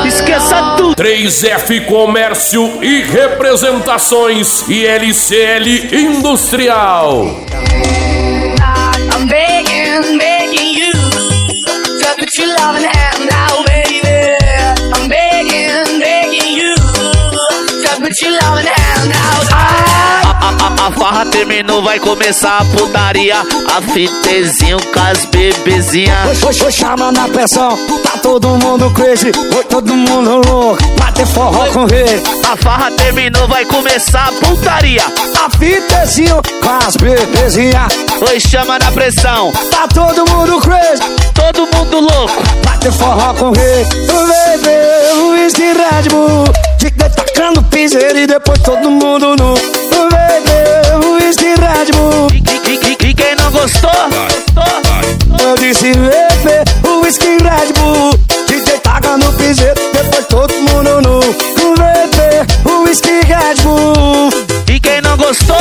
Esqueça tudo. 3F Comércio e Representações e LCL Industrial. I'm begging you to put your loving hand out, baby. I'm begging you to put your loving hand out. A farra terminou, vai começar a putaria. A fitezinho com as bebezinhas. Foi chama na pressão, tá todo mundo crazy, foi todo mundo louco, bater forró com rei. A farra terminou, vai começar a putaria. A fitezinho com as bebezinhas. Foi chama na pressão, tá todo mundo crazy, todo mundo louco, bater forró com rei. Baby, o whisky Red Bull, fica tacando piseiro e depois todo mundo nu. Baby, o whisky Red Bull. E quem não gostou? Eu disse bebê, o whisky Red Bull, DJ taca no piseiro, depois todo mundo nu. Bebê, o whisky Red Bull. E quem não gostou?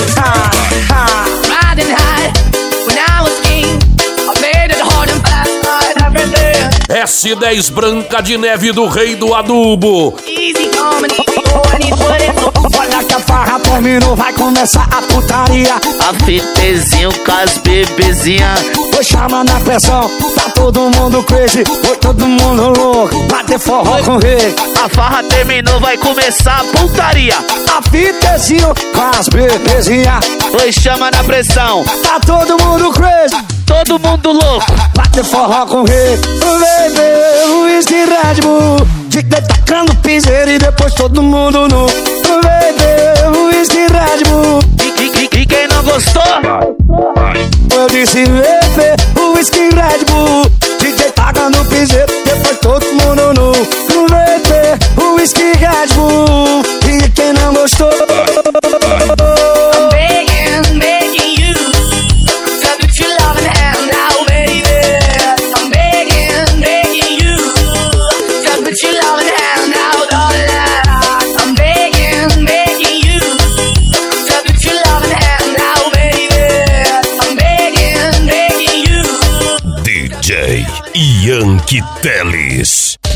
Riding high when I was king. I made it hard and fast like everything. S10 Branca de Neve do Rei do Adubo. Easy coming, I need put it. Olha que a farra terminou, vai começar a putaria. A fitezinho com as bebezinhas. Foi chama na pressão, tá todo mundo crazy, foi todo mundo louco, bater forró com rei. A farra terminou, vai começar a putaria. A fitezinho com as bebezinhas. Foi chama na pressão, tá todo mundo crazy, todo mundo louco, bater forró com rei. Baby, o whisky Red Bull, fica tacando piseiro e depois todo mundo nu. Baby, o whisky Red Bull. E quem não gostou? Eu disse bebê, o whisky Red Bull, DJ taca no piseiro, depois todo mundo nu. Bebê, o whisky Red Bull. E quem não gostou? I'm begging you to put your loving hand out, baby. I'm begging you to put your loving hand out, oh Lord. I'm begging you to put your loving hand out, baby. I'm begging you. DJ Yankee Teles.